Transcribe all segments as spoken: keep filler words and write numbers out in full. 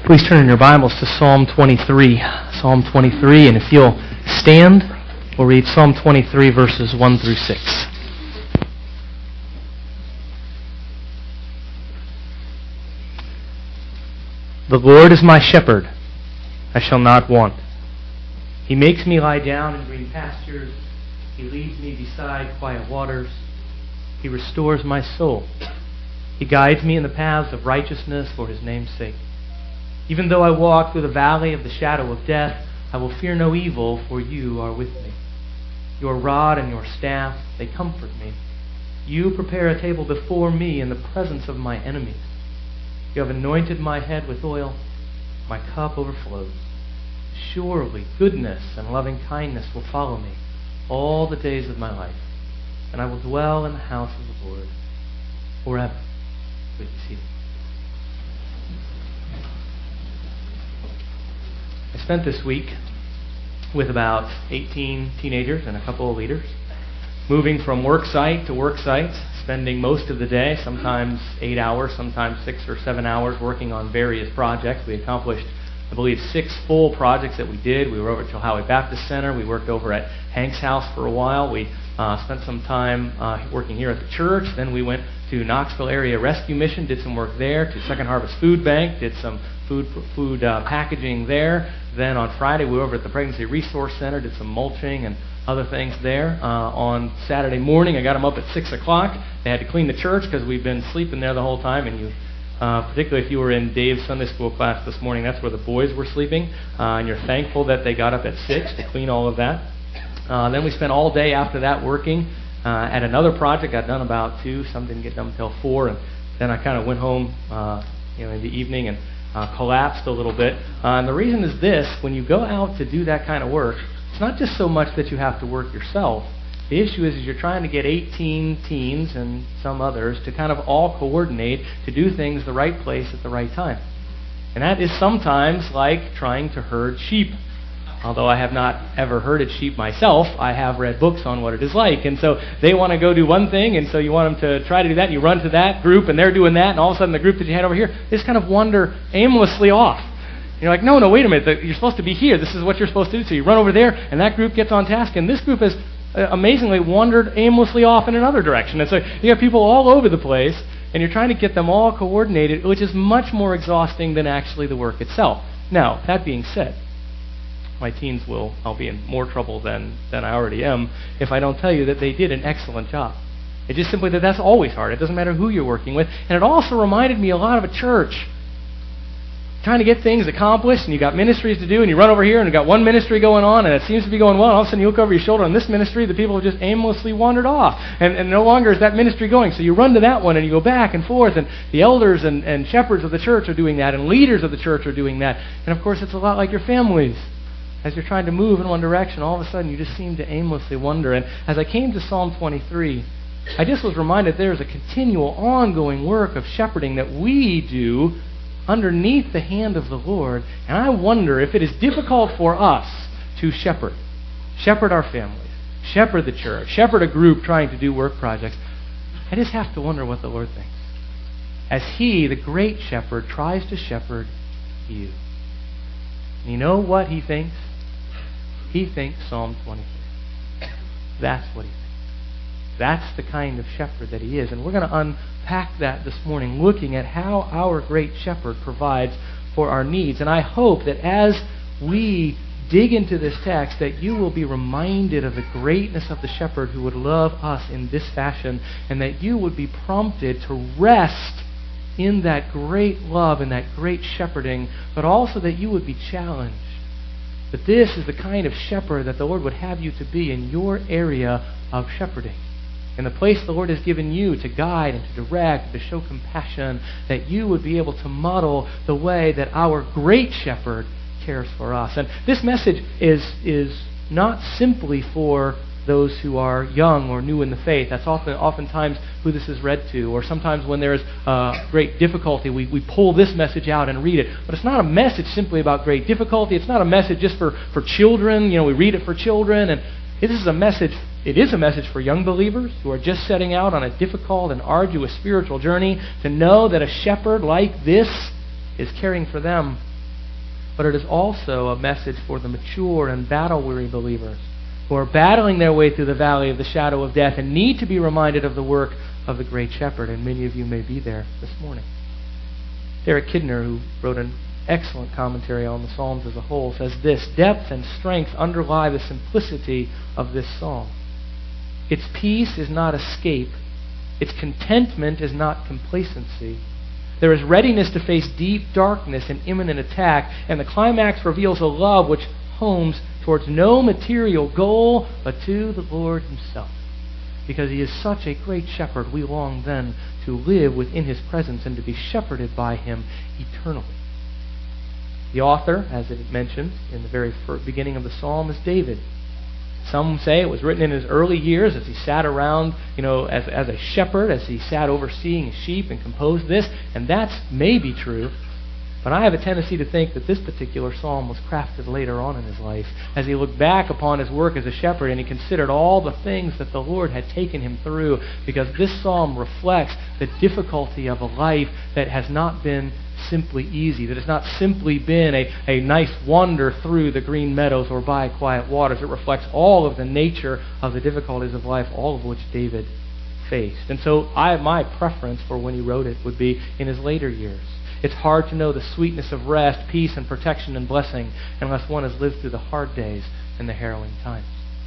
Please turn in your Bibles to Psalm twenty-three. Psalm twenty-three, and if you'll stand, we'll read Psalm twenty-three, verses one through six. The Lord is my shepherd, I shall not want. He makes me lie down in green pastures. He leads me beside quiet waters. He restores my soul. He guides me in the paths of righteousness for His name's sake. Even though I walk through the valley of the shadow of death, I will fear no evil, for You are with me. Your rod and Your staff, they comfort me. You prepare a table before me in the presence of my enemies. You have anointed my head with oil. My cup overflows. Surely goodness and loving kindness will follow me all the days of my life, and I will dwell in the house of the Lord forever. Please be seated. I spent this week with about eighteen teenagers and a couple of leaders, moving from work site to work site, spending most of the day, sometimes eight hours, sometimes six or seven hours, working on various projects. We accomplished, I believe, six full projects that we did. We were over at Chilhowie Baptist Center. We worked over at Hank's house for a while. We uh, spent some time uh, working here at the church. Then we went to Knoxville Area Rescue Mission, did some work there, to Second Harvest Food Bank, did some food food uh, packaging there. Then on Friday, we were over at the Pregnancy Resource Center, did some mulching and other things there. Uh, on Saturday morning, I got them up at six o'clock. They had to clean the church because we've been sleeping there the whole time, and you Uh, particularly if you were in Dave's Sunday school class this morning, that's where the boys were sleeping, uh, and you're thankful that they got up at six to clean all of that. Uh, then we spent all day after that working uh, at another project. Got done about two. Some didn't get done until four, and then I kind of went home, uh, you know, in the evening and uh, collapsed a little bit. Uh, and the reason is this: when you go out to do that kind of work, it's not just so much that you have to work yourself. The issue is, is you're trying to get eighteen teens and some others to kind of all coordinate to do things the right place at the right time. And that is sometimes like trying to herd sheep. Although I have not ever herded sheep myself, I have read books on what it is like. And so they want to go do one thing, and so you want them to try to do that, and you run to that group, and they're doing that, and all of a sudden the group that you had over here, they just kind of wander aimlessly off. You're like, no, no, wait a minute, you're supposed to be here. This is what you're supposed to do. So you run over there, and that group gets on task, and this group has amazingly wandered aimlessly off in another direction. And so you have people all over the place, and you're trying to get them all coordinated, which is much more exhausting than actually the work itself. Now, that being said, my teens will, I'll be in more trouble than, than I already am if I don't tell you that they did an excellent job. It's just simply that that's always hard. It doesn't matter who you're working with. And it also reminded me a lot of a church. Trying to get things accomplished, and you got ministries to do, and you run over here, and you got one ministry going on, and it seems to be going well, and all of a sudden you look over your shoulder, and this ministry, the people have just aimlessly wandered off, and, and no longer is that ministry going. So you run to that one, and you go back and forth, and the elders and, and shepherds of the church are doing that, and leaders of the church are doing that. And of course, it's a lot like your families. As you're trying to move in one direction, all of a sudden you just seem to aimlessly wander. And as I came to Psalm twenty-three, I just was reminded there is a continual, ongoing work of shepherding that we do underneath the hand of the Lord. And I wonder if it is difficult for us to shepherd, shepherd our families, shepherd the church, shepherd a group trying to do work projects. I just have to wonder what the Lord thinks as He, the great shepherd, tries to shepherd you. And you know what He thinks? He thinks Psalm twenty-three. That's what He thinks. That's the kind of shepherd that He is. And we're going to unpack that this morning, looking at how our great shepherd provides for our needs. And I hope that as we dig into this text, that you will be reminded of the greatness of the shepherd who would love us in this fashion, and that you would be prompted to rest in that great love and that great shepherding, but also that you would be challenged. That this is the kind of shepherd that the Lord would have you to be in your area of shepherding. In the place the Lord has given you to guide and to direct and to show compassion, that you would be able to model the way that our great shepherd cares for us. And this message is, is not simply for those who are young or new in the faith. That's often oftentimes who this is read to. Or sometimes when there is uh, great difficulty, we, we pull this message out and read it. But it's not a message simply about great difficulty. It's not a message just for, for children. You know, we read it for children. And this is a message, it is a message for young believers who are just setting out on a difficult and arduous spiritual journey to know that a shepherd like this is caring for them but it is also a message for the mature and battle-weary believers who are battling their way through the valley of the shadow of death and need to be reminded of the work of the great shepherd, and many of you may be there this morning. Derek Kidner, who wrote an excellent commentary on the Psalms as a whole, says this: depth and strength underlie the simplicity of this psalm. Its peace is not escape. Its contentment is not complacency. There is readiness to face deep darkness and imminent attack, and the climax reveals a love which homes towards no material goal but to the Lord Himself. Because He is such a great shepherd, we long then to live within His presence and to be shepherded by Him eternally. The author, as it mentioned in the very first beginning of the psalm, is David. Some say it was written in his early years as he sat around, you know, as, as a shepherd, as he sat overseeing sheep and composed this, and that's maybe true. But I have a tendency to think that this particular psalm was crafted later on in his life, as he looked back upon his work as a shepherd and he considered all the things that the Lord had taken him through, because this psalm reflects the difficulty of a life that has not been simply easy, that has not simply been a, a nice wander through the green meadows or by quiet waters. It reflects all of the nature of the difficulties of life, all of which David faced. And so I, my preference for when he wrote it would be in his later years. It's hard to know the sweetness of rest, peace, and protection and blessing unless one has lived through the hard days and the harrowing times.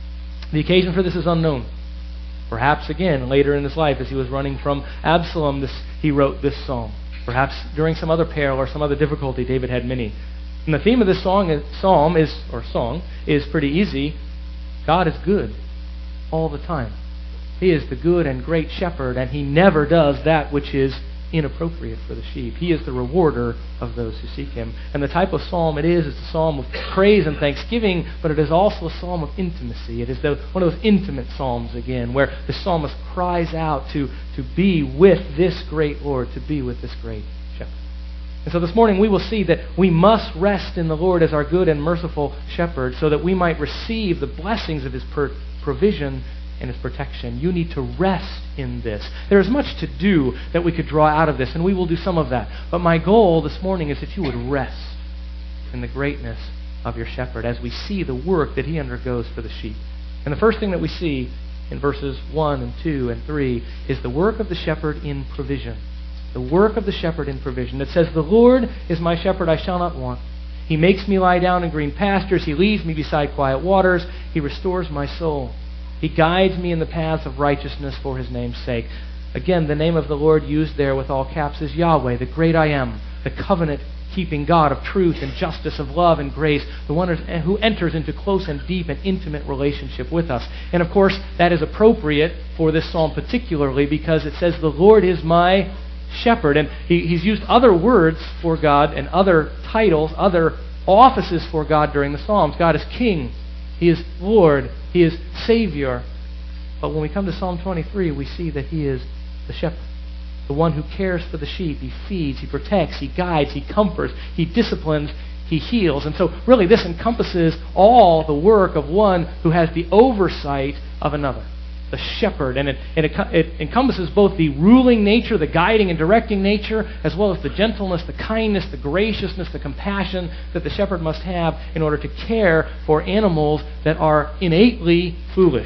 The occasion for this is unknown. Perhaps again later in his life, as he was running from Absalom, this, he wrote this psalm. Perhaps during some other peril or some other difficulty, David had many. And the theme of this song is, psalm is, or song is pretty easy. God is good all the time. He is the good and great shepherd, and He never does that which is inappropriate for the sheep. He is the rewarder of those who seek Him. And the type of psalm it is is a psalm of praise and thanksgiving, but it is also a psalm of intimacy. It is the, one of those intimate psalms again, where the psalmist cries out to, to be with this great Lord, to be with this great shepherd. And so this morning we will see that we must rest in the Lord as our good and merciful shepherd so that we might receive the blessings of His per- provision and His protection. You need to rest in this. There is much to do that we could draw out of this, and we will do some of that. But my goal this morning is that you would rest in the greatness of your shepherd as we see the work that He undergoes for the sheep. And the first thing that we see in verses one and two and three is the work of the shepherd in provision. The work of the shepherd in provision. It says, "The Lord is my shepherd, I shall not want. He makes me lie down in green pastures. He leads me beside quiet waters. He restores my soul. He guides me in the paths of righteousness for His name's sake." Again, the name of the Lord used there with all caps is Yahweh, the great I Am, the covenant-keeping God of truth and justice, of love and grace, the one who enters into close and deep and intimate relationship with us. And of course, that is appropriate for this psalm particularly because it says, "The Lord is my shepherd." And he, he's used other words for God and other titles, other offices for God during the Psalms. God is King. He is Lord. He is Savior. But when we come to Psalm twenty-three, we see that He is the shepherd, the one who cares for the sheep. He feeds, He protects, He guides, He comforts, He disciplines, He heals. And so really this encompasses all the work of one who has the oversight of another, the shepherd. And it, it, it encompasses both the ruling nature, the guiding and directing nature, as well as the gentleness, the kindness, the graciousness, the compassion that the shepherd must have in order to care for animals that are innately foolish.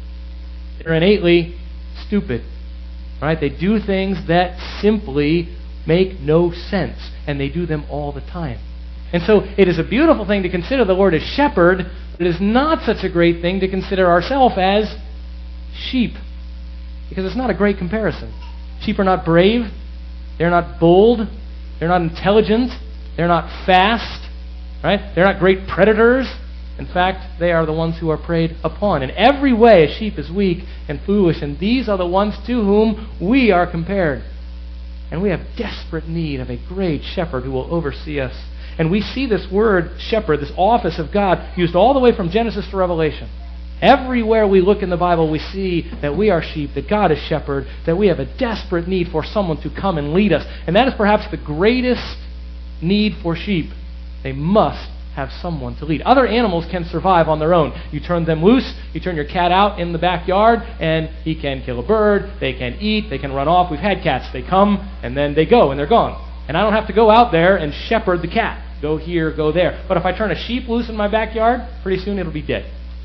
They're innately stupid. Right? They do things that simply make no sense, and they do them all the time. And so it is a beautiful thing to consider the Lord as shepherd, but it is not such a great thing to consider ourselves as sheep, because it's not a great comparison. Sheep are not brave, they're not bold, they're not intelligent, they're not fast, right? They're not great predators. In fact, they are the ones who are preyed upon. In every way, a sheep is weak and foolish, and these are the ones to whom we are compared. And we have desperate need of a great shepherd who will oversee us. And we see this word shepherd, this office of God, used all the way from Genesis to Revelation. Everywhere we look in the Bible, we see that we are sheep, that God is shepherd, that we have a desperate need for someone to come and lead us. And that is perhaps the greatest need for sheep. They must have someone to lead. Other animals can survive on their own. You turn them loose, you turn your cat out in the backyard, and he can kill a bird, they can eat, they can run off. We've had cats. They come, and then they go, and they're gone. And I don't have to go out there and shepherd the cat. go here, go there. But if I turn a sheep loose in my backyard, pretty soon it'll be dead.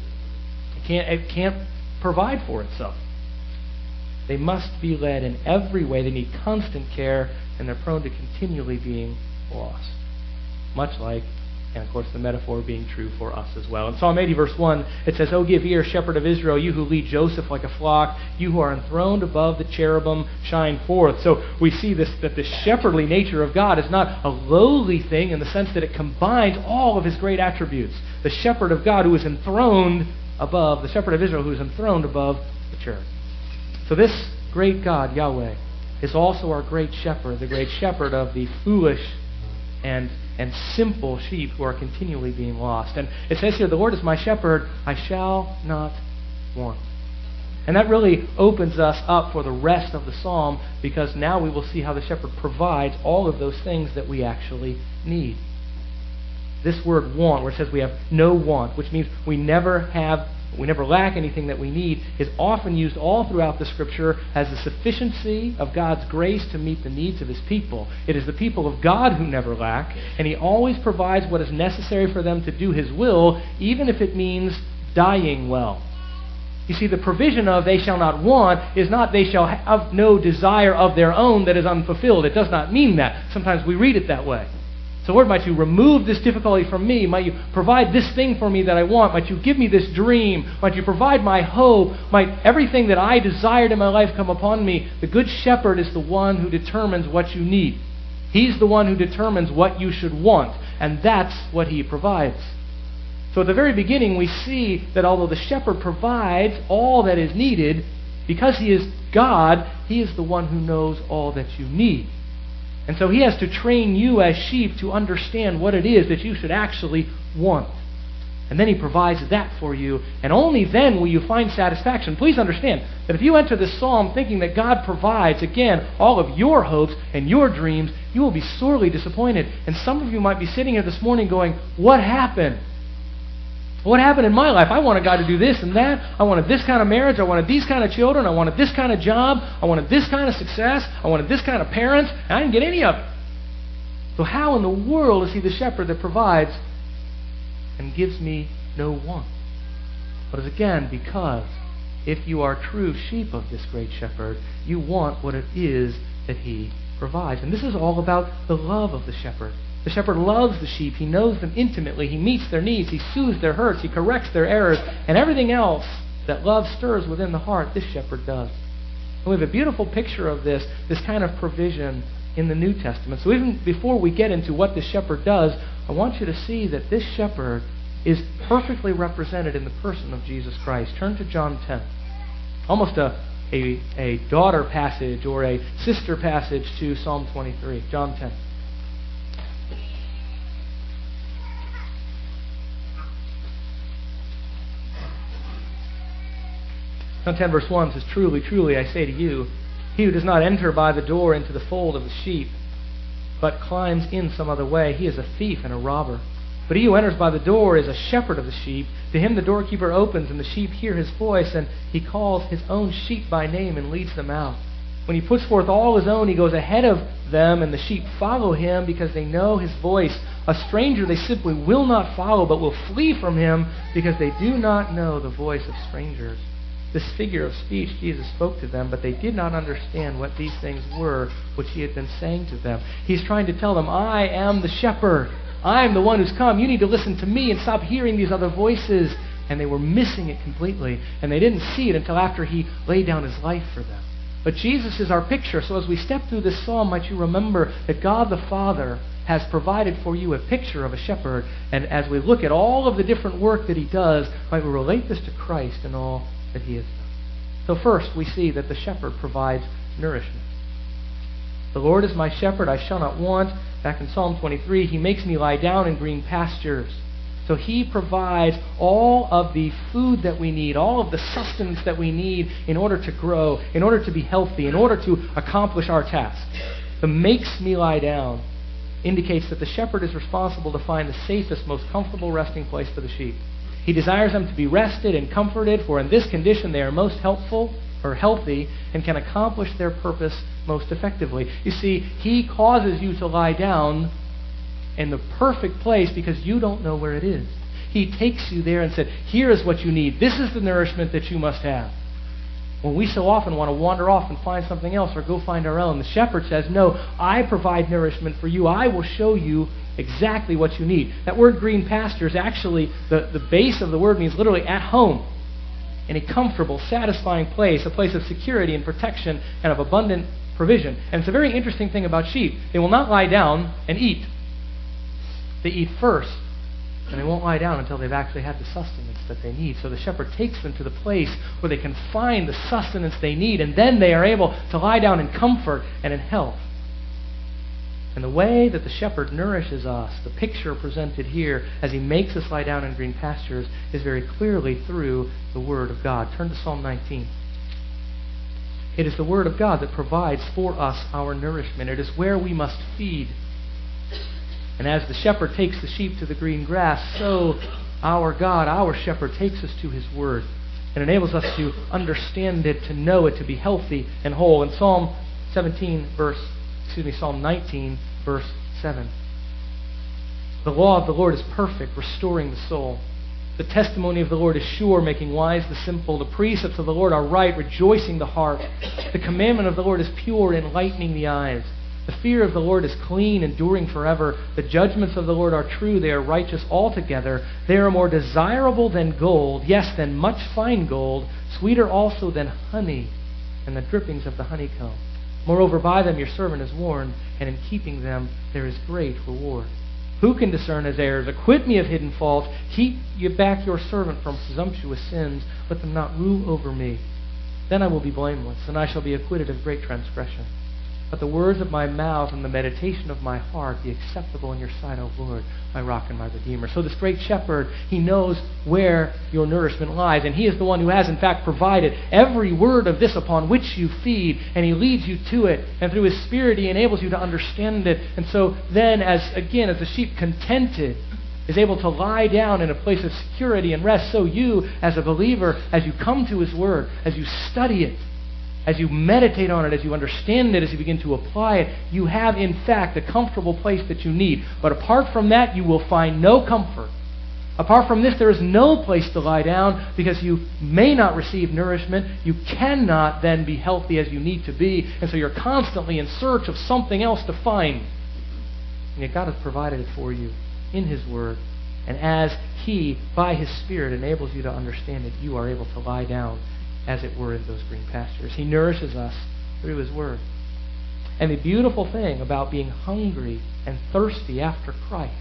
It can't, it can't provide for itself. They must be led in every way. They need constant care, and they're prone to continually being lost. Much like, and of course the metaphor being true for us as well. In Psalm eighty verse one, it says, "O give ear, shepherd of Israel, you who lead Joseph like a flock, you who are enthroned above the cherubim, shine forth." So we see this, that the shepherdly nature of God is not a lowly thing in the sense that it combines all of his great attributes. The shepherd of God who is enthroned above, the shepherd of Israel who is enthroned above the cherubim. So this great God, Yahweh, is also our great shepherd, the great shepherd of the foolish and and simple sheep who are continually being lost. And it says here, "The Lord is my shepherd, I shall not want." And that really opens us up for the rest of the psalm, because now we will see how the shepherd provides all of those things that we actually need. This word "want," where it says we have no want, which means we never have we never lack anything that we need, is often used all throughout the Scripture as the sufficiency of God's grace to meet the needs of his people. It is the people of God who never lack, and he always provides what is necessary for them to do his will, even if it means dying well. You see, the provision of "they shall not want" is not "they shall have no desire of their own that is unfulfilled." It does not mean that. Sometimes we read it that way. So Lord, might you remove this difficulty from me? Might you provide this thing for me that I want? Might you give me this dream? Might you provide my hope? Might everything that I desired in my life come upon me? The Good Shepherd is the one who determines what you need. He's the one who determines what you should want. And that's what he provides. So at the very beginning, we see that although the shepherd provides all that is needed, because he is God, he is the one who knows all that you need. And so he has to train you as sheep to understand what it is that you should actually want. And then he provides that for you. And only then will you find satisfaction. Please understand that if you enter this psalm thinking that God provides, again, all of your hopes and your dreams, you will be sorely disappointed. And some of you might be sitting here this morning going, "What happened? What happened in my life? I wanted God to do this and that. I wanted this kind of marriage. I wanted these kind of children. I wanted this kind of job. I wanted this kind of success. I wanted this kind of parents. And I didn't get any of it." So how in the world is he the shepherd that provides and gives me no want? But it's again because if you are true sheep of this great shepherd, you want what it is that he provides. And this is all about the love of the shepherd. The shepherd loves the sheep. He knows them intimately. He meets their needs. He soothes their hurts. He corrects their errors. And everything else that love stirs within the heart, this shepherd does. And we have a beautiful picture of this, this kind of provision in the New Testament. So even before we get into what this shepherd does, I want you to see that this shepherd is perfectly represented in the person of Jesus Christ. Turn to John ten. Almost a, a, a daughter passage or a sister passage to Psalm twenty-three. John ten. John ten verse one says, "Truly, truly, I say to you, he who does not enter by the door into the fold of the sheep, but climbs in some other way, he is a thief and a robber. But he who enters by the door is a shepherd of the sheep. To him the doorkeeper opens, and the sheep hear his voice, and he calls his own sheep by name and leads them out. When he puts forth all his own, he goes ahead of them, and the sheep follow him because they know his voice. A stranger they simply will not follow, but will flee from him because they do not know the voice of strangers." This figure of speech Jesus spoke to them, but they did not understand what these things were which he had been saying to them. He's trying to tell them, "I am the shepherd. I am the one who's come. You need to listen to me and stop hearing these other voices." And they were missing it completely. And they didn't see it until after he laid down his life for them. But Jesus is our picture. So as we step through this psalm, might you remember that God the Father has provided for you a picture of a shepherd. And as we look at all of the different work that he does, might we relate this to Christ and all that he has done. So first, we see that the shepherd provides nourishment. "The Lord is my shepherd, I shall not want." Back in Psalm twenty-three, he makes me lie down in green pastures. So he provides all of the food that we need, all of the sustenance that we need in order to grow, in order to be healthy, in order to accomplish our task. The "makes me lie down" indicates that the shepherd is responsible to find the safest, most comfortable resting place for the sheep. He desires them to be rested and comforted, for in this condition they are most helpful or healthy and can accomplish their purpose most effectively. You see, he causes you to lie down in the perfect place because you don't know where it is. He takes you there and said, here is what you need. This is the nourishment that you must have. When we so often want to wander off and find something else or go find our own, the shepherd says, no, I provide nourishment for you. I will show you exactly what you need. That word green pastures, actually, the, the base of the word means literally at home, in a comfortable, satisfying place, a place of security and protection and of abundant provision. And it's a very interesting thing about sheep. They will not lie down and eat. They eat first, and they won't lie down until they've actually had the sustenance that they need. So the shepherd takes them to the place where they can find the sustenance they need, and then they are able to lie down in comfort and in health. And the way that the shepherd nourishes us, the picture presented here as he makes us lie down in green pastures, is very clearly through the Word of God. Turn to Psalm nineteen. It is the Word of God that provides for us our nourishment. It is where we must feed. And as the shepherd takes the sheep to the green grass, so our God, our shepherd, takes us to His Word and enables us to understand it, to know it, to be healthy and whole. In Psalm seventeen, verse, excuse me, Psalm nineteen, verse seven, the law of the Lord is perfect, restoring the soul. The testimony of the Lord is sure, making wise the simple. The precepts of the Lord are right, rejoicing the heart. The commandment of the Lord is pure, enlightening the eyes. The fear of the Lord is clean, enduring forever. The judgments of the Lord are true. They are righteous altogether. They are more desirable than gold, yes, than much fine gold, sweeter also than honey and the drippings of the honeycomb. Moreover, by them your servant is warned, and in keeping them there is great reward. Who can discern his errors? Acquit me of hidden faults. Keep you back your servant from presumptuous sins. Let them not rule over me. Then I will be blameless, and I shall be acquitted of great transgression. Let the words of my mouth and the meditation of my heart be acceptable in your sight, O Lord, my rock and my redeemer. So this great shepherd, he knows where your nourishment lies, and he is the one who has in fact provided every word of this upon which you feed, and he leads you to it, and through his Spirit he enables you to understand it. And so then, as again, as the sheep contented is able to lie down in a place of security and rest, so you, as a believer, as you come to his word, as you study it, as you meditate on it, as you understand it, as you begin to apply it, you have in fact a comfortable place that you need. But apart from that, you will find no comfort. Apart from this, there is no place to lie down because you may not receive nourishment. You cannot then be healthy as you need to be. And so you're constantly in search of something else to find. And yet God has provided it for you in His Word. And as He, by His Spirit, enables you to understand it, you are able to lie down, as it were, in those green pastures. He nourishes us through His Word. And the beautiful thing about being hungry and thirsty after Christ,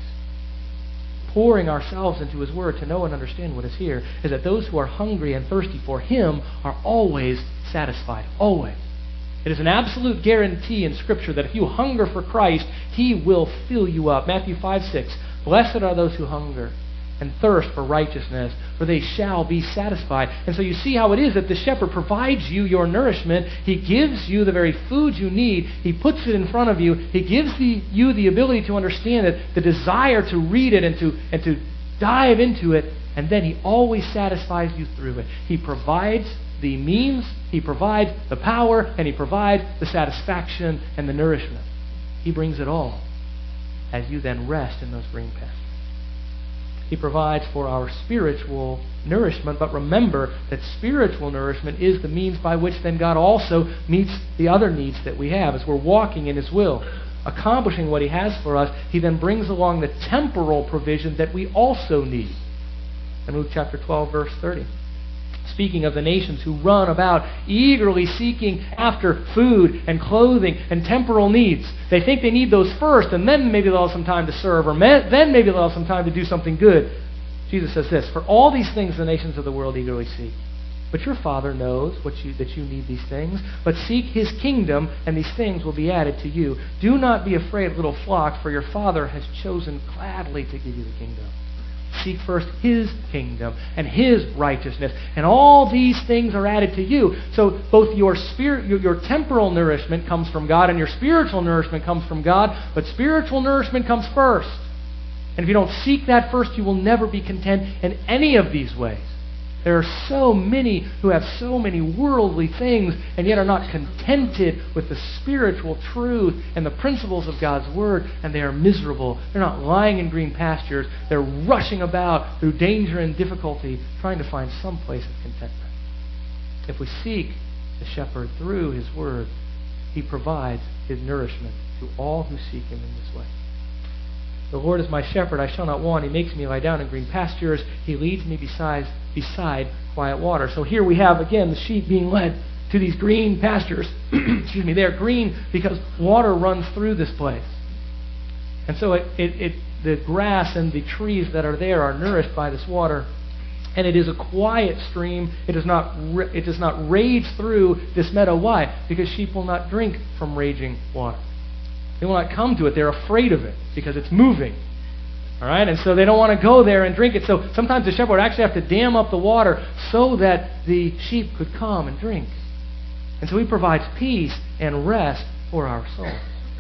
pouring ourselves into His Word to know and understand what is here, is that those who are hungry and thirsty for Him are always satisfied. Always. It is an absolute guarantee in Scripture that if you hunger for Christ, He will fill you up. Matthew five six, blessed are those who hunger and thirst for righteousness, for they shall be satisfied. And so you see how it is that the shepherd provides you your nourishment. He gives you the very food you need. He puts it in front of you. He gives the, you the ability to understand it, the desire to read it and to, and to dive into it, and then He always satisfies you through it. He provides the means, He provides the power, and He provides the satisfaction and the nourishment. He brings it all as you then rest in those green pastures. He provides for our spiritual nourishment, but remember that spiritual nourishment is the means by which then God also meets the other needs that we have as we're walking in His will, accomplishing what He has for us. He then brings along the temporal provision that we also need. In Luke chapter twelve, verse thirty, speaking of the nations who run about eagerly seeking after food and clothing and temporal needs. They think they need those first, and then maybe they'll have some time to serve, or then maybe they'll have some time to do something good. Jesus says this, for all these things the nations of the world eagerly seek. But your Father knows what you, that you need these things. But seek His kingdom, and these things will be added to you. Do not be afraid, little flock, for your Father has chosen gladly to give you the kingdom. Seek first His kingdom and His righteousness, and all these things are added to you. So both your spirit, your, your temporal nourishment comes from God, and your spiritual nourishment comes from God. But spiritual nourishment comes first. And if you don't seek that first, you will never be content in any of these ways. There are so many who have so many worldly things and yet are not contented with the spiritual truth and the principles of God's Word, and they are miserable. They're not lying in green pastures. They're rushing about through danger and difficulty, trying to find some place of contentment. If we seek the shepherd through His Word, He provides His nourishment to all who seek Him in this way. The Lord is my shepherd, I shall not want. He makes me lie down in green pastures. He leads me beside, beside quiet water. So here we have, again, the sheep being led to these green pastures. Excuse me, they are green because water runs through this place. And so it, it, it, the grass and the trees that are there are nourished by this water. And it is a quiet stream. It does not, it does not rage through this meadow. Why? Because sheep will not drink from raging water. They will not come to it. They're afraid of it because it's moving. All right? And so they don't want to go there and drink it. So sometimes the shepherd would actually have to dam up the water so that the sheep could come and drink. And so He provides peace and rest for our souls.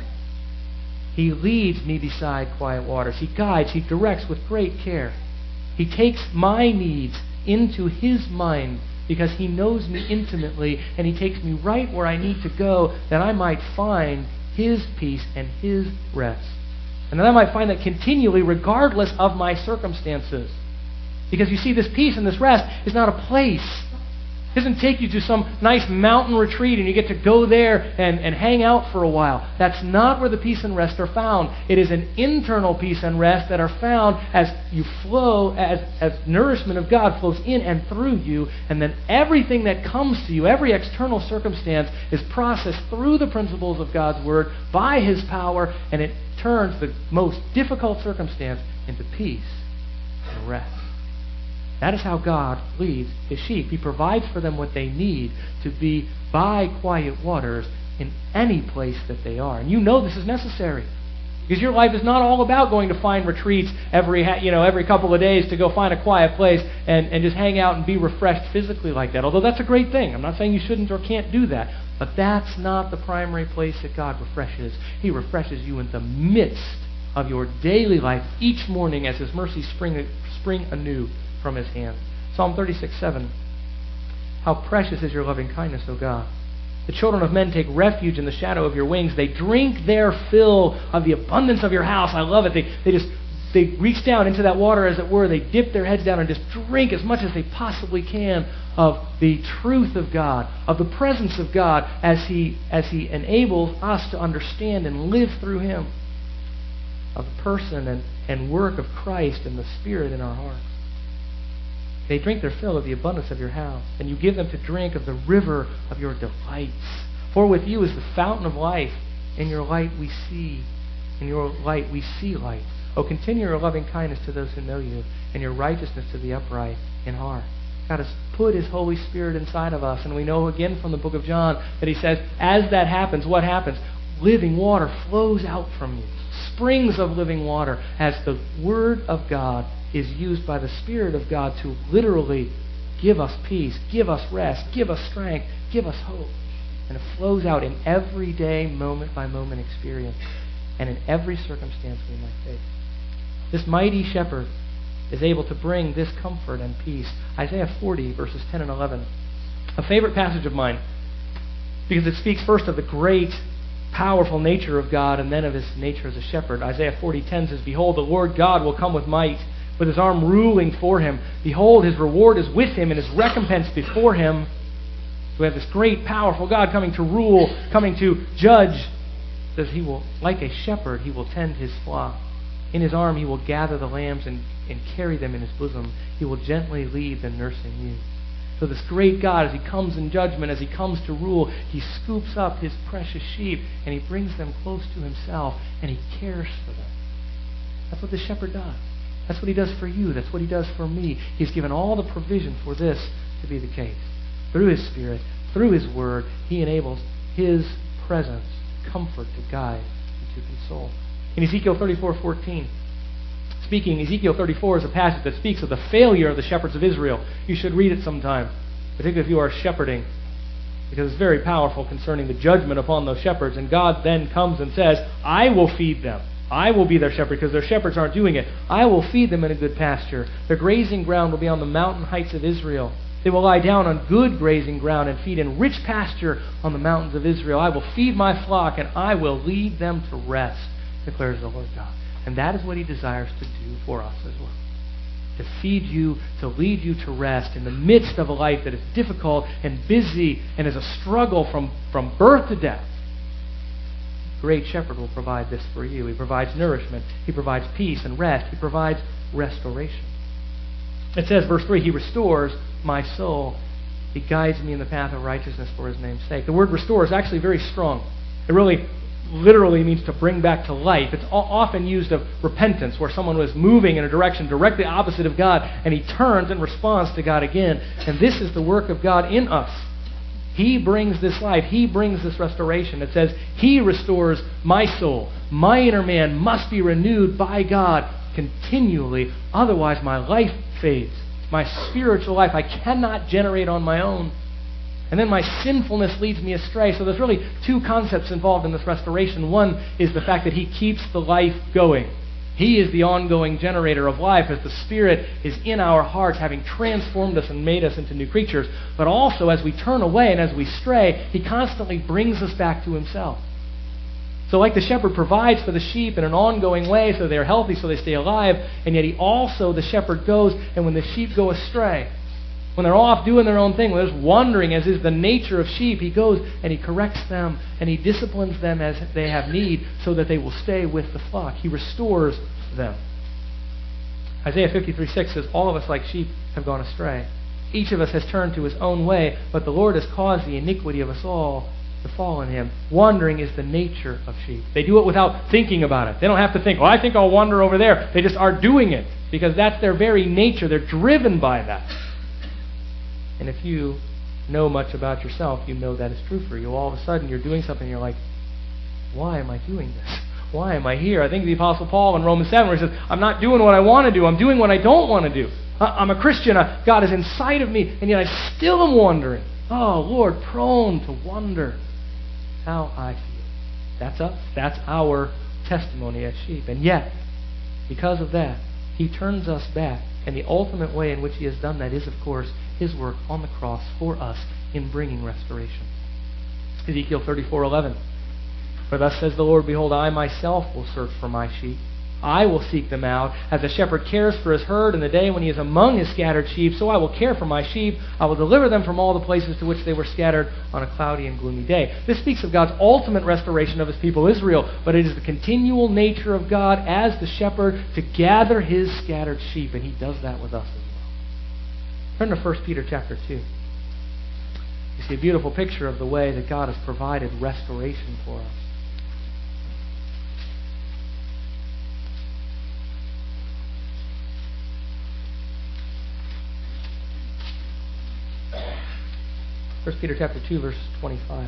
He leads me beside quiet waters. He guides. He directs with great care. He takes my needs into His mind because He knows me intimately, and He takes me right where I need to go that I might find His peace and His rest. And that I might find that continually, regardless of my circumstances. Because you see, this peace and this rest is not a place. It doesn't take you to some nice mountain retreat and you get to go there and, and hang out for a while. That's not where the peace and rest are found. It is an internal peace and rest that are found as you flow, as, as nourishment of God flows in and through you, and then everything that comes to you, every external circumstance, is processed through the principles of God's Word by His power, and it turns the most difficult circumstance into peace and rest. That is how God leads His sheep. He provides for them what they need to be by quiet waters in any place that they are. And you know this is necessary. Because your life is not all about going to find retreats every you know every couple of days to go find a quiet place and, and just hang out and be refreshed physically like that. Although that's a great thing. I'm not saying you shouldn't or can't do that. But that's not the primary place that God refreshes. He refreshes you in the midst of your daily life each morning as His mercies spring, spring anew from His hand. Psalm thirty-six seven. How precious is your loving kindness, O God. The children of men take refuge in the shadow of your wings. They drink their fill of the abundance of your house. I love it. They, they just they reach down into that water, as it were. They dip their heads down and just drink as much as they possibly can of the truth of God, of the presence of God, as He as He enables us to understand and live through Him, of the person and, and work of Christ and the Spirit in our hearts. They drink their fill of the abundance of your house, and you give them to drink of the river of your delights. For with you is the fountain of life. In your light we see, in your light we see light. Oh, continue your loving kindness to those who know you, and your righteousness to the upright in heart. God has put His Holy Spirit inside of us, and we know again from the book of John that He says, as that happens, what happens? Living water flows out from you. Springs of living water, as the Word of God is used by the Spirit of God to literally give us peace, give us rest, give us strength, give us hope. And it flows out in everyday, moment-by-moment experience and in every circumstance we might face. This mighty shepherd is able to bring this comfort and peace. Isaiah forty, verses ten and eleven. A favorite passage of mine, because it speaks first of the great, powerful nature of God and then of His nature as a shepherd. Isaiah forty ten says, Behold, the Lord God will come with might, with His arm ruling for Him. Behold, His reward is with Him, and His recompense before Him. So we have this great, powerful God coming to rule, coming to judge. It says He will, like a shepherd, He will tend His flock. In His arm He will gather the lambs and, and carry them in His bosom. He will gently lead the nursing youth. So this great God, as He comes in judgment, as He comes to rule, He scoops up His precious sheep and He brings them close to Himself, and He cares for them. That's what the shepherd does. That's what He does for you. That's what He does for me. He's given all the provision for this to be the case. Through His Spirit, through His Word, He enables His presence, comfort to guide and to console. In Ezekiel thirty-four fourteen, speaking, Ezekiel thirty-four is a passage that speaks of the failure of the shepherds of Israel. You should read it sometime, particularly if you are shepherding, because it's very powerful concerning the judgment upon those shepherds. And God then comes and says, I will feed them. I will be their shepherd because their shepherds aren't doing it. I will feed them in a good pasture. Their grazing ground will be on the mountain heights of Israel. They will lie down on good grazing ground and feed in rich pasture on the mountains of Israel. I will feed my flock and I will lead them to rest, declares the Lord God. And that is what He desires to do for us as well. To feed you, to lead you to rest in the midst of a life that is difficult and busy and is a struggle from, from birth to death. The Great Shepherd will provide this for you. He provides nourishment. He provides peace and rest. He provides restoration. It says, verse three, He restores my soul. He guides me in the path of righteousness for His name's sake. The word restore is actually very strong. It really literally means to bring back to life. It's often used of repentance, where someone was moving in a direction directly opposite of God, and he turns and responds to God again. And this is the work of God in us. He brings this life. He brings this restoration. It says, He restores my soul. My inner man must be renewed by God continually. Otherwise, my life fades. My spiritual life I cannot generate on my own. And then my sinfulness leads me astray. So there's really two concepts involved in this restoration. One is the fact that He keeps the life going. He is the ongoing generator of life as the Spirit is in our hearts, having transformed us and made us into new creatures. But also, as we turn away and as we stray, He constantly brings us back to Himself. So like the shepherd provides for the sheep in an ongoing way so they're healthy, so they stay alive, and yet He also, the shepherd, goes, and when the sheep go astray, when they're off doing their own thing, when they're wandering, as is the nature of sheep, He goes and He corrects them and He disciplines them as they have need so that they will stay with the flock. He restores them. Isaiah fifty-three six says, All of us like sheep have gone astray. Each of us has turned to his own way, but the Lord has caused the iniquity of us all to fall on Him. Wandering is the nature of sheep. They do it without thinking about it. They don't have to think, well, I think I'll wander over there. They just are doing it because that's their very nature. They're driven by that. And if you know much about yourself, you know that is true for you. All of a sudden, you're doing something and you're like, why am I doing this? Why am I here? I think the Apostle Paul in Romans seven where he says, I'm not doing what I want to do. I'm doing what I don't want to do. I'm a Christian. God is inside of me, and yet I still am wandering. Oh, Lord, prone to wonder. How I feel. That's us. That's our testimony as sheep. And yet, because of that, He turns us back. And the ultimate way in which He has done that is, of course, His work on the cross for us in bringing restoration. Ezekiel thirty-four eleven. For thus says the Lord, Behold, I myself will search for my sheep. I will seek them out, as a shepherd cares for his herd in the day when he is among his scattered sheep. So I will care for my sheep. I will deliver them from all the places to which they were scattered on a cloudy and gloomy day. This speaks of God's ultimate restoration of His people Israel, but it is the continual nature of God as the shepherd to gather His scattered sheep, and He does that with us as well. Turn to First Peter chapter two. You see a beautiful picture of the way that God has provided restoration for us. First Peter chapter two, verse twenty-five.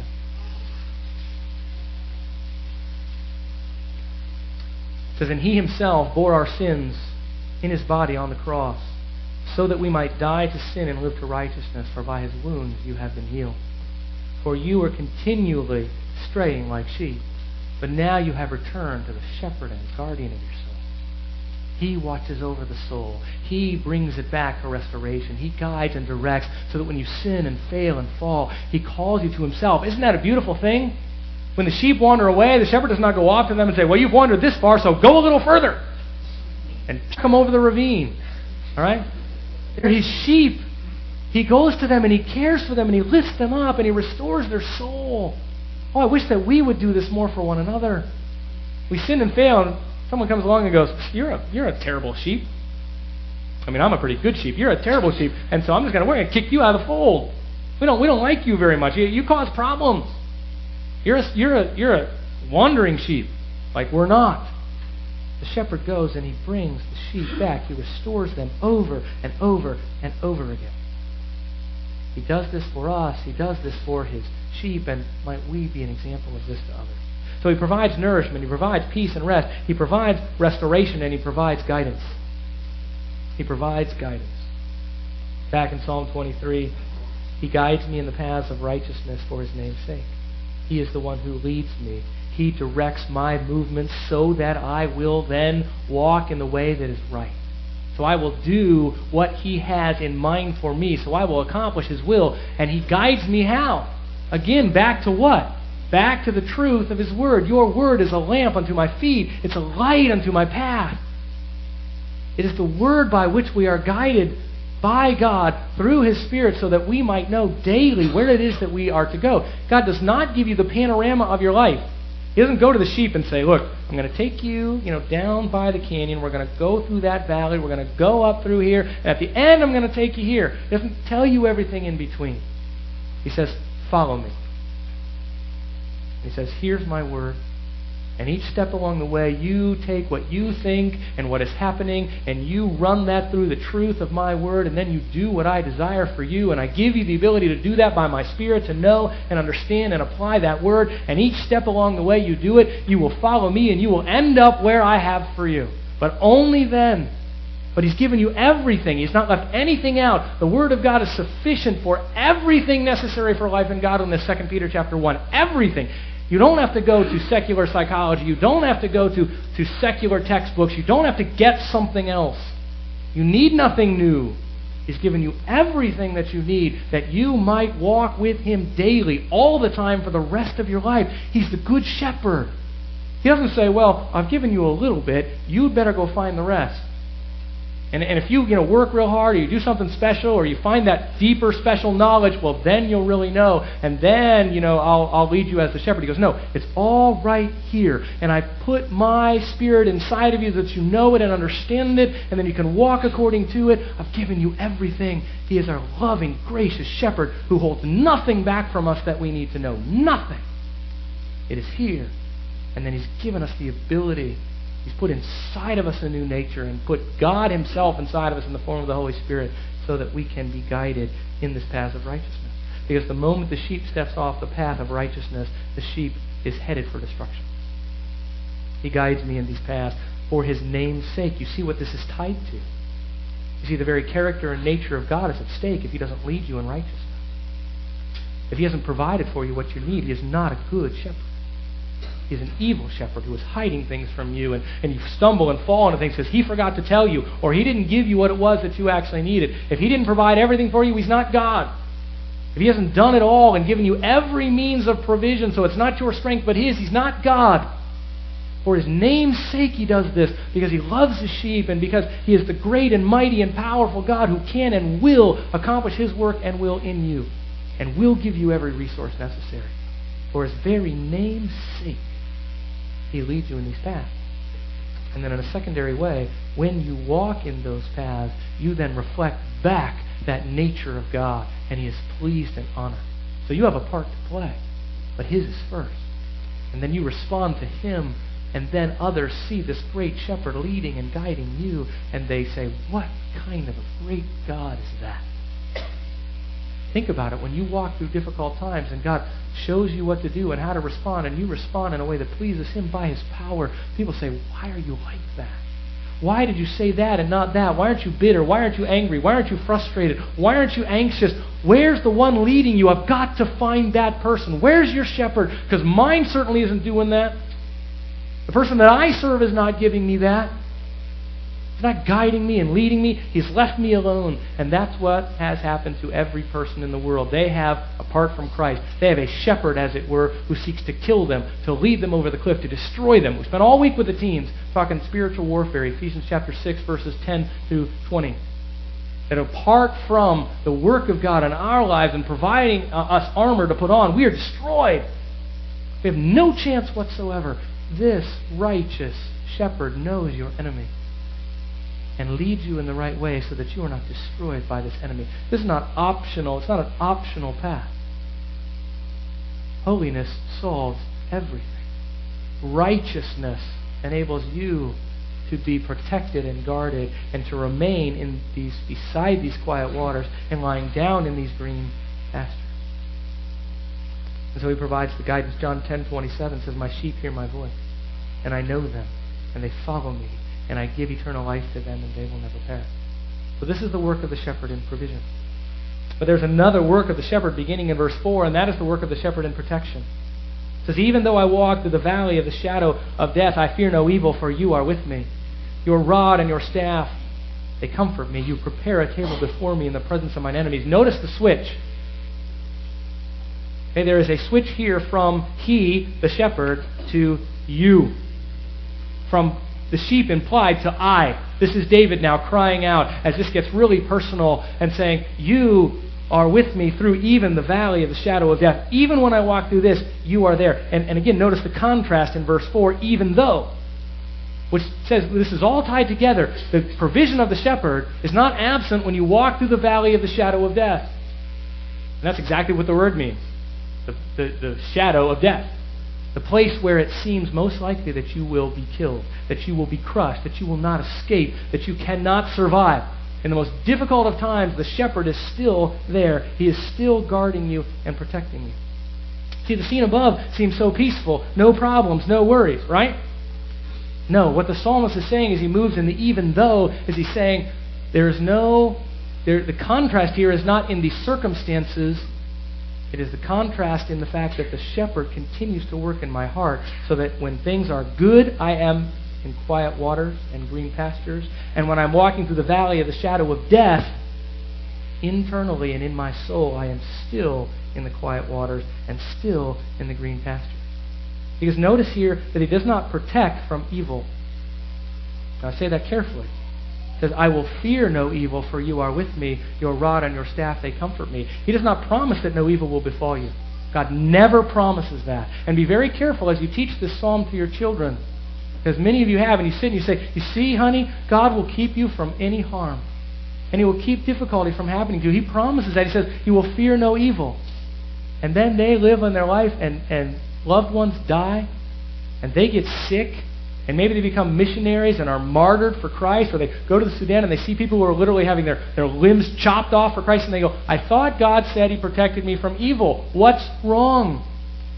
It says, And He Himself bore our sins in His body on the cross, so that we might die to sin and live to righteousness, for by His wounds you have been healed. For you were continually straying like sheep, but now you have returned to the shepherd and guardian of your soul. He watches over the soul. He brings it back for restoration. He guides and directs so that when you sin and fail and fall, He calls you to Himself. Isn't that a beautiful thing? When the sheep wander away, the shepherd does not go off to them and say, well, you've wandered this far, so go a little further and come over the ravine. All right? They're His sheep. He goes to them and He cares for them and He lifts them up and He restores their soul. Oh, I wish that we would do this more for one another. We sin and fail, and someone comes along and goes, you're a you're a terrible sheep. I mean, I'm a pretty good sheep. You're a terrible sheep, and so I'm just gonna we're gonna kick you out of the fold. We don't we don't like you very much. You, you cause problems. You're a, you're a you're a wandering sheep, like we're not. The shepherd goes and He brings the sheep back. He restores them over and over and over again. He does this for us. He does this for His sheep, and might we be an example of this to others? So He provides nourishment, He provides peace and rest, He provides restoration, and He provides guidance. He provides guidance. Back in Psalm twenty-three, He guides me in the paths of righteousness for His name's sake. He is the one who leads me. He directs my movements so that I will then walk in the way that is right. So I will do what He has in mind for me. So I will accomplish His will. And He guides me how? Again, back to what? Back to the truth of His Word. Your Word is a lamp unto my feet. It's a light unto my path. It is the Word by which we are guided by God through His Spirit so that we might know daily where it is that we are to go. God does not give you the panorama of your life. He doesn't go to the sheep and say, look, I'm going to take you, you know, down by the canyon. We're going to go through that valley. We're going to go up through here. And at the end, I'm going to take you here. He doesn't tell you everything in between. He says, follow me. He says, here's my word. And each step along the way, you take what you think and what is happening, and you run that through the truth of my word, and then you do what I desire for you, and I give you the ability to do that by my Spirit, to know and understand and apply that word. And each step along the way you do it, you will follow me, and you will end up where I have for you. But only then. But He's given you everything. He's not left anything out. The Word of God is sufficient for everything necessary for life and godliness, Second Peter chapter one. Everything. You don't have to go to secular psychology. You don't have to go to, to secular textbooks. You don't have to get something else. You need nothing new. He's given you everything that you need that you might walk with Him daily, all the time for the rest of your life. He's the Good Shepherd. He doesn't say, well, I've given you a little bit. You'd better go find the rest. And, and if you, you know, work real hard, or you do something special, or you find that deeper special knowledge, well, then you'll really know. And then, you know, I'll, I'll lead you as the shepherd. He goes, no, it's all right here. And I put my Spirit inside of you so that you know it and understand it, and then you can walk according to it. I've given you everything. He is our loving, gracious shepherd who holds nothing back from us that we need to know. Nothing. It is here. And then He's given us the ability. He's put inside of us a new nature and put God Himself inside of us in the form of the Holy Spirit so that we can be guided in this path of righteousness. Because the moment the sheep steps off the path of righteousness, the sheep is headed for destruction. He guides me in these paths for His name's sake. You see what this is tied to. You see, the very character and nature of God is at stake if He doesn't lead you in righteousness. If He hasn't provided for you what you need, He is not a good shepherd. He's an evil shepherd who is hiding things from you, and, and you stumble and fall into things because he forgot to tell you, or he didn't give you what it was that you actually needed. If he didn't provide everything for you, He's not God. If He hasn't done it all and given you every means of provision, so it's not your strength but His, He's not God. For His name's sake He does this, because He loves His sheep and because He is the great and mighty and powerful God who can and will accomplish His work and will in you, and will give you every resource necessary. For His very name's sake, He leads you in these paths. And then in a secondary way, when you walk in those paths, you then reflect back that nature of God, and He is pleased and honored. So you have a part to play, but His is first. And then you respond to Him, and then others see this great shepherd leading and guiding you, and they say, what kind of a great God is that? Think about it. When you walk through difficult times and God shows you what to do and how to respond, and you respond in a way that pleases Him by His power, people say, why are you like that? Why did you say that and not that? Why aren't you bitter? Why aren't you angry? Why aren't you frustrated? Why aren't you anxious? Where's the one leading you? I've got to find that person. Where's your shepherd? Because mine certainly isn't doing that. The person that I serve is not giving me that. He's not guiding me and leading me. He's left me alone. And that's what has happened to every person in the world. They have, apart from Christ, they have a shepherd, as it were, who seeks to kill them, to lead them over the cliff, to destroy them. We spent all week with the teens talking spiritual warfare, Ephesians chapter six, verses ten through twenty. That apart from the work of God in our lives and providing uh, us armor to put on, we are destroyed. We have no chance whatsoever. This righteous shepherd knows your enemy and leads you in the right way so that you are not destroyed by this enemy. This is not optional. It's not an optional path. Holiness solves everything. Righteousness enables you to be protected and guarded and to remain in these beside these quiet waters and lying down in these green pastures. And so He provides the guidance. John ten twenty-seven says, my sheep hear my voice, and I know them, and they follow me. And I give eternal life to them, and they will never perish. So this is the work of the shepherd in provision. But there's another work of the shepherd beginning in verse four, and that is the work of the shepherd in protection. It says, even though I walk through the valley of the shadow of death, I fear no evil, for you are with me. Your rod and your staff, they comfort me. You prepare a table before me in the presence of mine enemies. Notice the switch. Okay, there is a switch here from he, the shepherd, to you. From the sheep implied to I. This is David now crying out as this gets really personal and saying, you are with me through even the valley of the shadow of death. Even when I walk through this, you are there. And, and again, notice the contrast in verse four, even though, which says this is all tied together. The provision of the shepherd is not absent when you walk through the valley of the shadow of death. And that's exactly what the word means. The, the, the shadow of death. The place where it seems most likely that you will be killed, that you will be crushed, that you will not escape, that you cannot survive. In the most difficult of times, the shepherd is still there. He is still guarding you and protecting you. See, the scene above seems so peaceful. No problems, no worries, right? No, what the psalmist is saying as he moves in the even though is he's saying there is no, there, the contrast here is not in the circumstances. It is the contrast in the fact that the shepherd continues to work in my heart so that when things are good, I am in quiet waters and green pastures. And when I'm walking through the valley of the shadow of death, internally and in my soul, I am still in the quiet waters and still in the green pastures. Because notice here that he does not protect from evil. Now I say that carefully. It says, I will fear no evil, for you are with me. Your rod and your staff, they comfort me. He does not promise that no evil will befall you. God never promises that. And be very careful as you teach this psalm to your children. Because many of you have, and you sit and you say, you see, honey, God will keep you from any harm. And He will keep difficulty from happening to you. He promises that. He says, you will fear no evil. And then they live in their life and, and loved ones die. And they get sick. And maybe they become missionaries and are martyred for Christ. Or they go to the Sudan and they see people who are literally having their, their limbs chopped off for Christ. And they go, I thought God said He protected me from evil. What's wrong?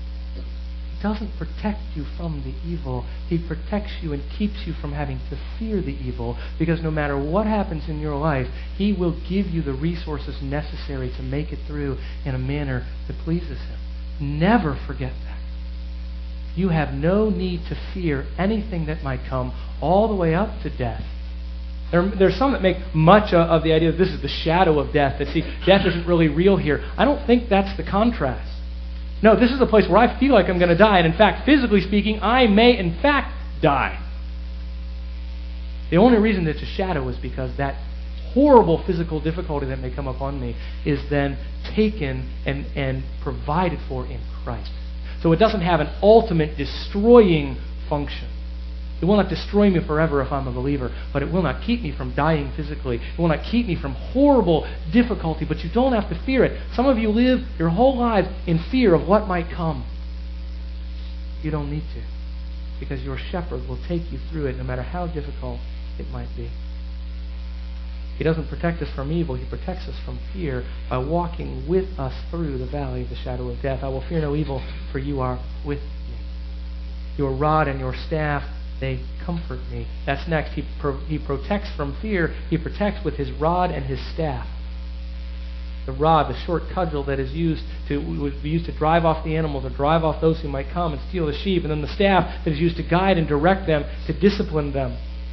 He doesn't protect you from the evil. He protects you and keeps you from having to fear the evil. Because no matter what happens in your life, He will give you the resources necessary to make it through in a manner that pleases Him. Never forget that. You have no need to fear anything that might come all the way up to death. There, there's some that make much of the idea that this is the shadow of death. That see, death isn't really real here. I don't think that's the contrast. No, this is a place where I feel like I'm going to die. And in fact, physically speaking, I may in fact die. The only reason it's a shadow is because that horrible physical difficulty that may come upon me is then taken and, and provided for in Christ. So it doesn't have an ultimate destroying function. It will not destroy me forever if I'm a believer, but it will not keep me from dying physically. It will not keep me from horrible difficulty, but you don't have to fear it. Some of you live your whole lives in fear of what might come. You don't need to, because your shepherd will take you through it no matter how difficult it might be. He doesn't protect us from evil. He protects us from fear by walking with us through the valley of the shadow of death. I will fear no evil, for you are with me. Your rod and your staff, they comfort me. That's next. He, pro- he protects from fear. He protects with His rod and His staff. The rod, the short cudgel that is used to would be used to drive off the animals or drive off those who might come and steal the sheep. And then the staff that is used to guide and direct them, to discipline them.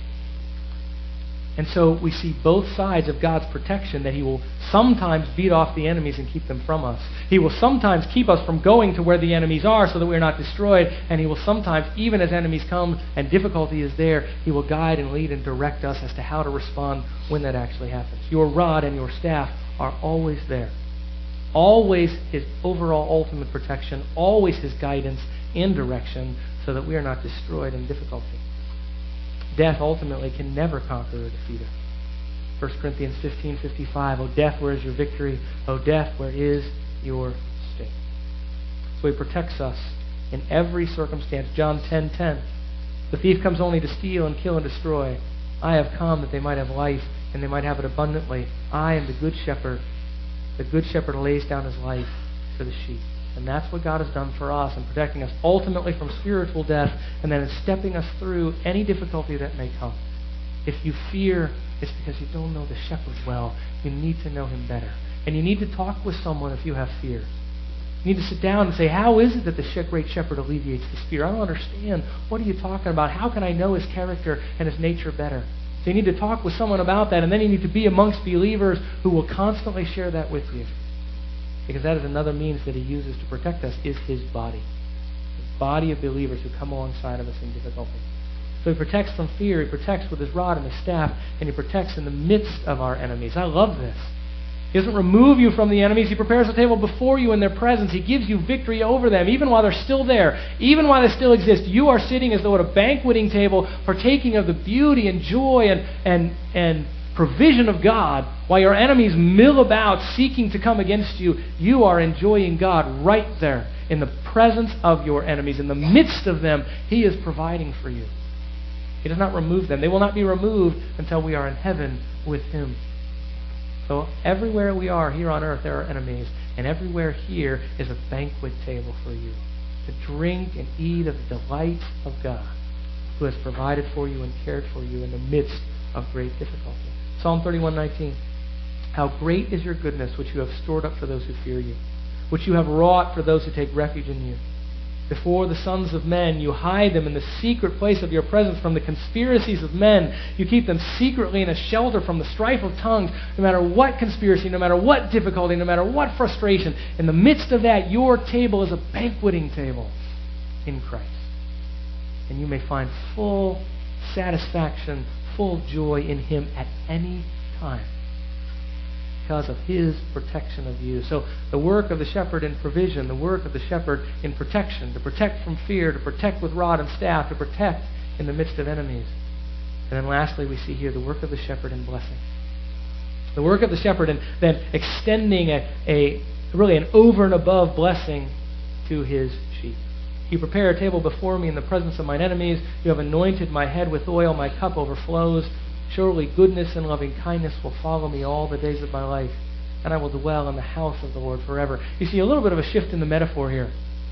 And so we see both sides of God's protection, that He will sometimes beat off the enemies and keep them from us. He will sometimes keep us from going to where the enemies are so that we're not destroyed. And He will sometimes, even as enemies come and difficulty is there, He will guide and lead and direct us as to how to respond when that actually happens. Your rod and your staff are always there. Always His overall ultimate protection, always His guidance and direction so that we are not destroyed in difficulty. Death ultimately can never conquer or defeat us. First Corinthians fifteen fifty-five, O death, where is your victory? O death, where is your sting? So He protects us in every circumstance. John ten ten, the thief comes only to steal and kill and destroy. I have come that they might have life and they might have it abundantly. I am the good shepherd. The good shepherd lays down his life for the sheep. And that's what God has done for us in protecting us ultimately from spiritual death and then in stepping us through any difficulty that may come. If you fear, it's because you don't know the shepherd well. You need to know Him better. And you need to talk with someone if you have fears. You need to sit down and say, how is it that the great shepherd alleviates this fear? I don't understand. What are you talking about? How can I know his character and his nature better? So you need to talk with someone about that, and then you need to be amongst believers who will constantly share that with you. Because that is another means that he uses to protect us, is his body. The body of believers who come alongside of us in difficulty. So he protects from fear, he protects with his rod and his staff, and he protects in the midst of our enemies. I love this. He doesn't remove you from the enemies. He prepares a table before you in their presence. He gives you victory over them, even while they're still there, even while they still exist. You are sitting as though at a banqueting table, partaking of the beauty and joy and, and, and provision of God, while your enemies mill about seeking to come against you. You are enjoying God right there in the presence of your enemies. In the midst of them, he is providing for you. He does not remove them. They will not be removed until we are in heaven with him. So everywhere we are here on earth, there are enemies. And everywhere here is a banquet table for you to drink and eat of the delights of God, who has provided for you and cared for you in the midst of great difficulty. Psalm thirty-one nineteen. How great is your goodness, which you have stored up for those who fear you, which you have wrought for those who take refuge in you. Before the sons of men, you hide them in the secret place of your presence from the conspiracies of men. You keep them secretly in a shelter from the strife of tongues. No matter what conspiracy, no matter what difficulty, no matter what frustration, in the midst of that, your table is a banqueting table in Christ. And you may find full satisfaction, full joy in him at any time, because of his protection of you. So the work of the shepherd in provision, the work of the shepherd in protection, to protect from fear, to protect with rod and staff, to protect in the midst of enemies. And then lastly, we see here the work of the shepherd in blessing. The work of the shepherd in then extending a, a really an over and above blessing to his sheep. You prepare a table before me in the presence of mine enemies. You have anointed my head with oil. My cup overflows. Surely goodness and loving kindness will follow me all the days of my life, and I will dwell in the house of the Lord forever. You see a little bit of a shift in the metaphor here.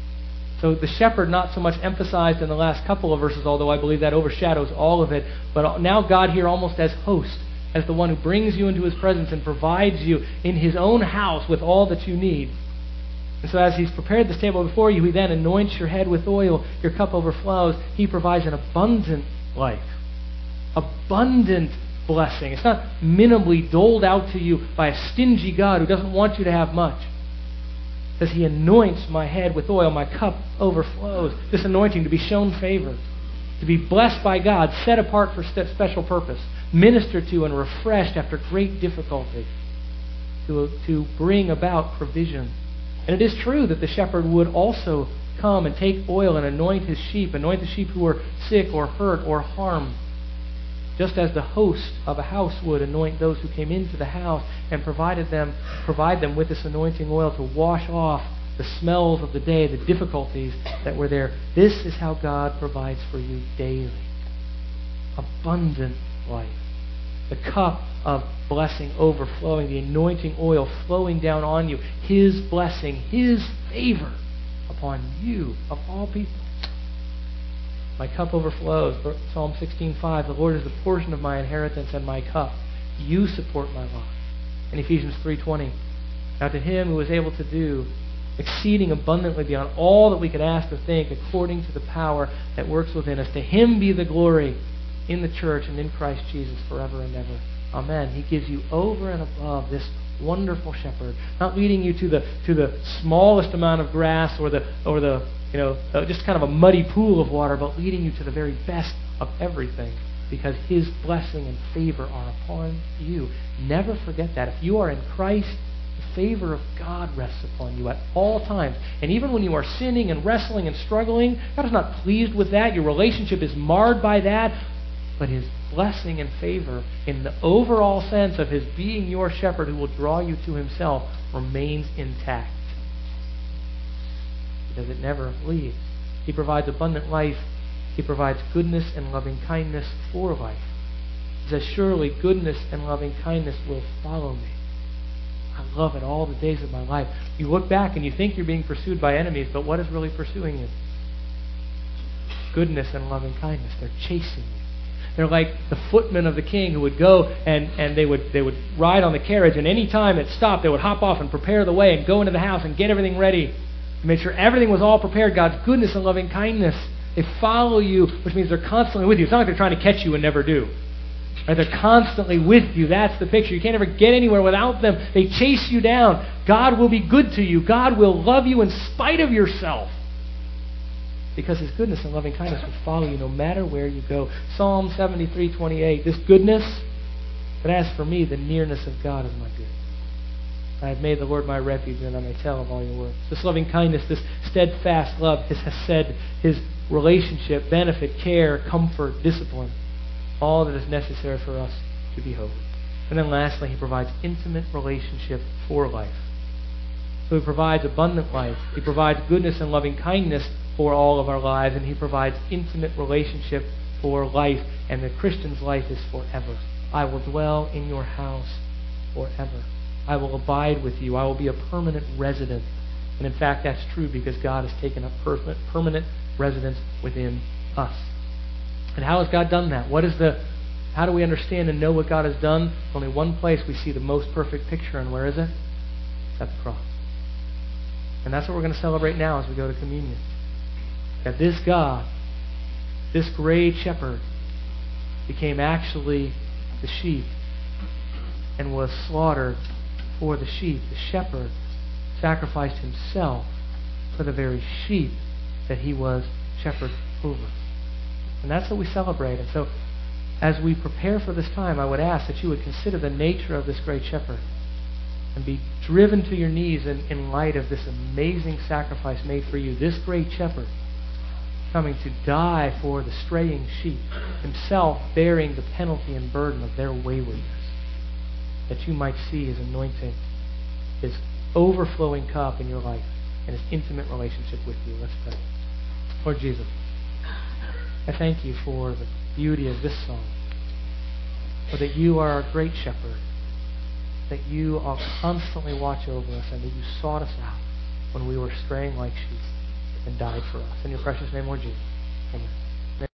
So the shepherd not so much emphasized in the last couple of verses, although I believe that overshadows all of it, but now God here almost as host, as the one who brings you into his presence and provides you in his own house with all that you need. And so as he's prepared this table before you, he then anoints your head with oil, your cup overflows. He provides an abundant life. Abundant blessing. It's not minimally doled out to you by a stingy God who doesn't want you to have much. It says he anoints my head with oil, my cup overflows. This anointing to be shown favor, to be blessed by God, set apart for special purpose, ministered to and refreshed after great difficulty, to, to bring about provision. And it is true that the shepherd would also come and take oil and anoint his sheep, anoint the sheep who were sick or hurt or harmed, just as the host of a house would anoint those who came into the house and provided them, provide them with this anointing oil to wash off the smells of the day, the difficulties that were there. This is how God provides for you daily. Abundant life. The cup of blessing overflowing, the anointing oil flowing down on you, his blessing, his favor upon you of all people. My cup overflows. Psalm sixteen five. The Lord is the portion of my inheritance and my cup. You support my lot. And Ephesians three twenty. Now to him who is able to do exceeding abundantly beyond all that we could ask or think, according to the power that works within us, to him be the glory in the church and in Christ Jesus forever and ever. Amen. He gives you over and above this wonderful shepherd, not leading you to the to the smallest amount of grass or the or the you know uh, just kind of a muddy pool of water, but leading you to the very best of everything, because his blessing and favor are upon you. Never forget that. If you are in Christ, the favor of God rests upon you at all times. And even when you are sinning and wrestling and struggling, God is not pleased with that. Your relationship is marred by that. But his blessing and favor in the overall sense of his being your shepherd who will draw you to himself remains intact, because it never leaves. He provides abundant life. He provides goodness and loving kindness for life. He says, surely goodness and loving kindness will follow me. I love it all the days of my life. You look back and you think you're being pursued by enemies, but what is really pursuing you? Goodness and loving kindness. They're chasing you. They're like the footmen of the king who would go and, and they would they would ride on the carriage, and any time it stopped, they would hop off and prepare the way and go into the house and get everything ready He made sure everything was all prepared. God's goodness and loving kindness, they follow you, which means they're constantly with you. It's not like they're trying to catch you and never do. Right? They're constantly with you. That's the picture. You can't ever get anywhere without them. They chase you down. God will be good to you. God will love you in spite of yourself, because His goodness and loving kindness will follow you no matter where you go. Psalm seventy-three twenty-eight. This goodness, but as for me, the nearness of God is my good. I have made the Lord my refuge, and I may tell of all your works. This loving kindness, this steadfast love, His hesed, His relationship, benefit, care, comfort, discipline, all that is necessary for us to be holy. And then lastly, He provides intimate relationship for life. So He provides abundant life. He provides goodness and loving kindness for all of our lives, and He provides intimate relationship for life. And the Christian's life is forever. I will dwell in your house forever. I will abide with you. I will be a permanent resident. And in fact, that's true because God has taken up permanent residence within us. And how has God done that? What is the? How do we understand and know what God has done? There's only one place we see the most perfect picture, and where is it? It's at the cross. And that's what we're going to celebrate now as we go to communion. That this God, this great shepherd, became actually the sheep and was slaughtered for the sheep. The shepherd sacrificed himself for the very sheep that he was shepherd over. And that's what we celebrate. And so, as we prepare for this time, I would ask that you would consider the nature of this great shepherd and be driven to your knees in, in light of this amazing sacrifice made for you. This great shepherd coming to die for the straying sheep, himself bearing the penalty and burden of their waywardness, that you might see His anointing, His overflowing cup in your life, and His intimate relationship with you. Let's pray. Lord Jesus, I thank you for the beauty of this song, for that you are our great shepherd, that you are constantly watch over us, and that you sought us out when we were straying like sheep and died for us. In your precious name, Lord Jesus. Amen.